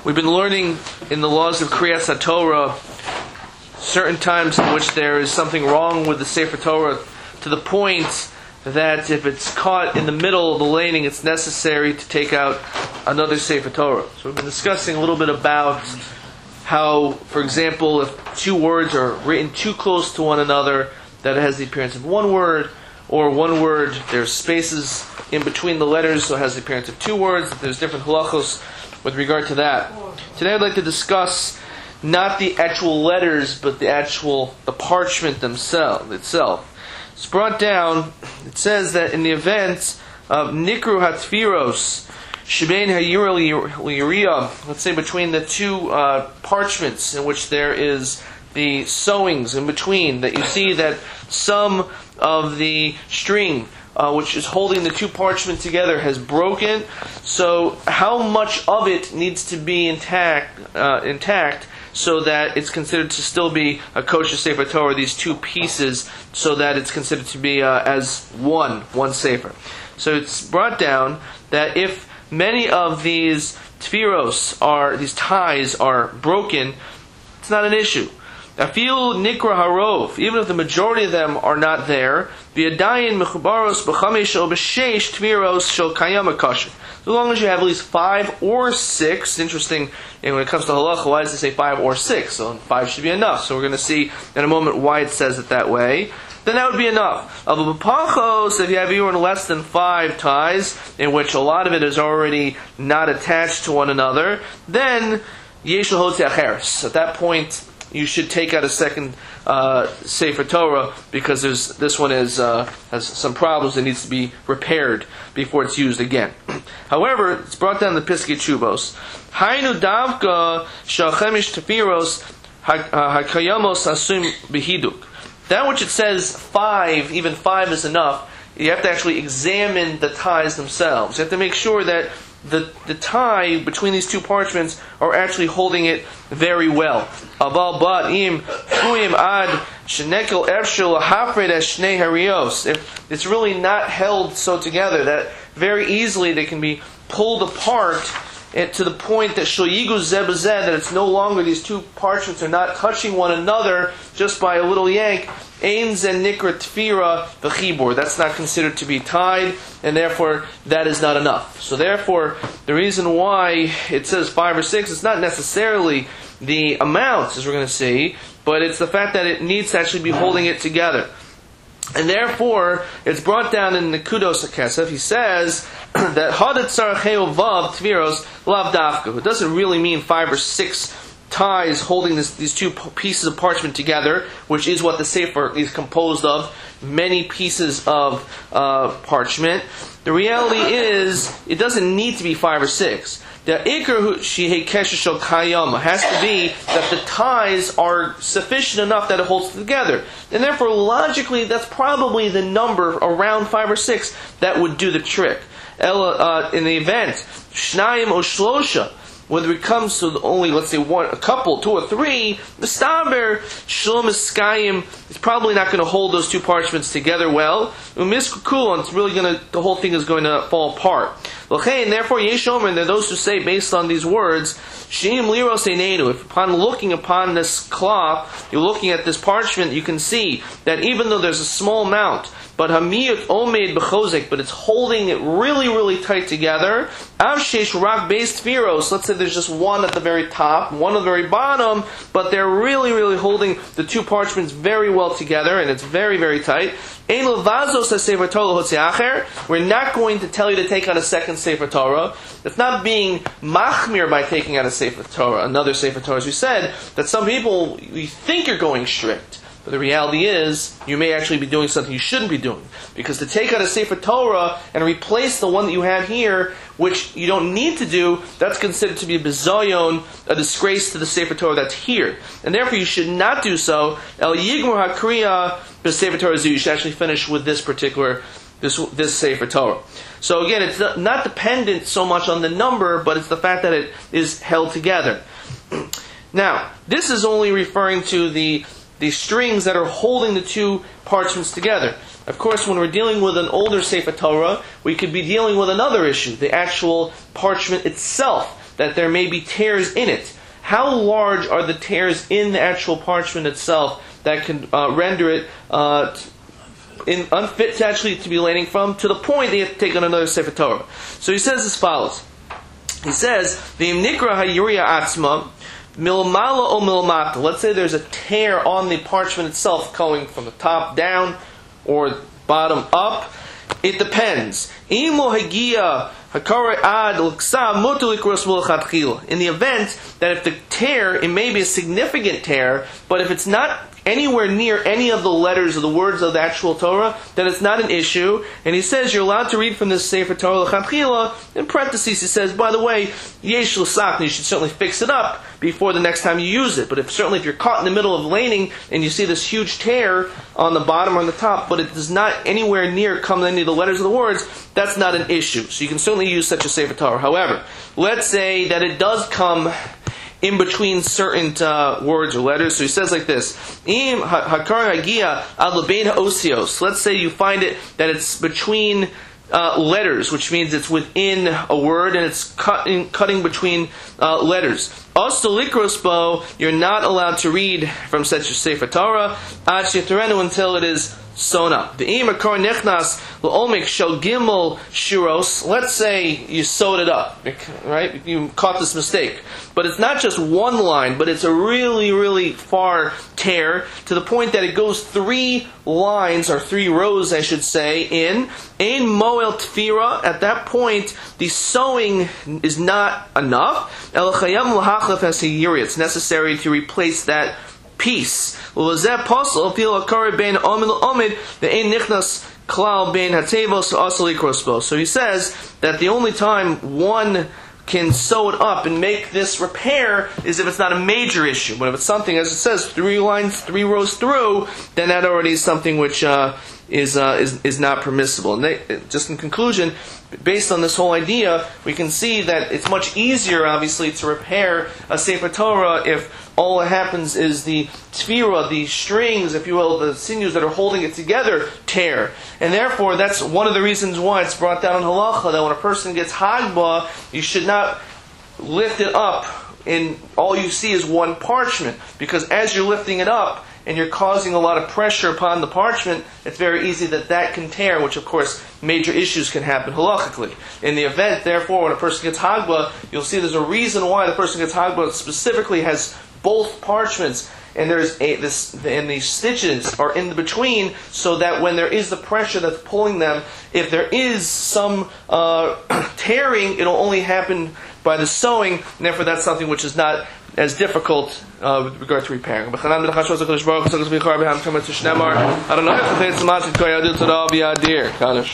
We've been learning in the laws of Kriyas HaTorah certain times in which there is something wrong with the Sefer Torah to the point that if it's caught in the middle of the laning, it's necessary to take out another Sefer Torah. So we've been discussing a little bit about how, for example, if two words are written too close to one another, that it has the appearance of one word, or one word, there's spaces in between the letters, so it has the appearance of two words. There's different halachos with regard to that. Today I'd like to discuss not the actual letters, but the parchment itself. It's brought down, it says that in the event of Nikru HaTfiros, Shebein HaYira L'Yiriya, let's say between the two parchments in which there is the sewings in between, that you see that some of the string which is holding the two parchments together has broken. So how much of it needs to be intact so that it's considered to still be a kosher Sefer Torah, these two pieces, so that it's considered to be as one Sefer. So it's brought down that if many of these tfiros these ties are broken, it's not an issue. Afil nikra harov, even if the majority of them are not there, v'yadayin mechubaros b'chamesh o b'sheish tviros shel kayam akasher. As long as you have at least 5 or 6, interesting, and when it comes to halacha, why does it say 5 or 6? So 5 should be enough. So we're going to see in a moment why it says it that way. Then that would be enough. Avupachos, if you have even less than 5 ties, in which a lot of it is already not attached to one another, then yeshel hotzi acheres. At that point, you should take out a second Sefer Torah, because this one has some problems that needs to be repaired before it's used again. However, it's brought down in the Piskei Teshuvos. Hainu davka shachemish tefiros hakayamos asum behiduk. That which it says 5, even 5 is enough. You have to actually examine the ties themselves. You have to make sure that the tie between these two parchments are actually holding it very well. Aval bat im fuyim ad shenekel ershel hafred as shnei harios. If it's really not held so together that very easily they can be pulled apart to the point that shel yigu zeh b'zeh, that it's no longer, these two parchments are not touching one another just by a little yank. Ein zen nikra tfira v'chibur. That's not considered to be tied, and therefore that is not enough. So therefore, the reason why it says 5 or 6, it's not necessarily the amount, as we're going to see, but it's the fact that it needs to actually be holding it together. And therefore, it's brought down in the Kudos HaKesef. He says that Hadat Saracheo Vav Tviros Lav Dafka. It doesn't really mean 5 or 6 ties holding these two pieces of parchment together, which is what the Sefer is composed of, many pieces of parchment. The reality is, it doesn't need to be 5 or 6. The Iker Shihei Kesher Shel Kayama has to be that the ties are sufficient enough that it holds together. And therefore, logically, that's probably the number around 5 or 6 that would do the trick. In the event, Shnayim o Shlosha, whether it comes to only, let's say, a couple, 2 or 3, the Staber Shlom Eskayim is probably not going to hold those two parchments together well. It's really the whole thing is going to fall apart. And therefore, Yeshomer, and there are those who say, based on these words, Shim Liros Einenu, if upon looking upon this cloth, you're looking at this parchment, you can see that even though there's a small amount, but Hamiyut Omeid B'chozek, but it's holding it really, really tight together. Avshesh Rak Beis Tfiros, let's say there's just one at the very top, one at the very bottom, but they're really, really holding the two parchments very well together, and it's very, very tight. We're not going to tell you to take out a second Sefer Torah. It's not being machmir by taking out a Sefer Torah, another Sefer Torah. As we said, that some people, you think you're going strict. But the reality is, you may actually be doing something you shouldn't be doing. Because to take out a Sefer Torah and replace the one that you have here, which you don't need to do, that's considered to be a bizayon, a disgrace to the Sefer Torah that's here. And therefore you should not do so. El Yigmur HaKriya b'Sefer Torah Zu, you should actually finish with this particular, this Sefer Torah. So again, it's not dependent so much on the number, but it's the fact that it is held together. Now, this is only referring to the strings that are holding the two parchments together. Of course, when we're dealing with an older Sefer Torah, we could be dealing with another issue, the actual parchment itself. that there may be tears in it. How large are the tears in the actual parchment itself that can render it unfit to be laning from, to the point that you have to take on another Sefer Torah? So he says as follows. He says, "V'im nikra hayuriya atzma milmala o milmata." Let's say there's a tear on the parchment itself, going from the top down or bottom up. It depends. In the event that if the tear, it may be a significant tear, but if it's not anywhere near any of the letters or the words of the actual Torah, then it's not an issue. And he says you're allowed to read from this Sefer Torah l'chatchila. In parentheses, he says, by the way, yesh l'sakni, you should certainly fix it up before the next time you use it. But if you're caught in the middle of laning and you see this huge tear on the bottom or on the top, but it does not anywhere near come to any of the letters of the words, that's not an issue. So you can certainly use such a Sefer Torah. However, let's say that it does come in between certain words or letters. So he says like this: let's say you find it that it's between letters, which means it's within a word and it's cutting between letters. You're not allowed to read from such a Sefer Torah until it is sewn up. Let's say you sewed it up, right? You caught this mistake. But it's not just one line, but it's a really, really far tear, to the point that it goes 3 lines, or 3 rows, I should say, in Ein Moel Tfira. At that point, the sewing is not enough. It's necessary to replace that piece. So he says that the only time one can sew it up and make this repair is if it's not a major issue. But if it's something, as it says, 3 lines, 3 rows through, then that already is something which is not permissible. And just in conclusion, based on this whole idea, we can see that it's much easier, obviously, to repair a Sefer Torah if all that happens is the tefira, the strings, if you will, the sinews that are holding it together, tear. And therefore, that's one of the reasons why it's brought down in halacha that when a person gets hagba, you should not lift it up and all you see is one parchment. Because as you're lifting it up, and you're causing a lot of pressure upon the parchment, it's very easy that can tear, which of course major issues can happen halachically. In the event, therefore, when a person gets hagba, you'll see there's a reason why the person gets hagba specifically has both parchments, and and the stitches are in between, so that when there is the pressure that's pulling them, if there is some tearing, it'll only happen by the sewing, and therefore that's something which is not as difficult with regard to repairing. I don't know.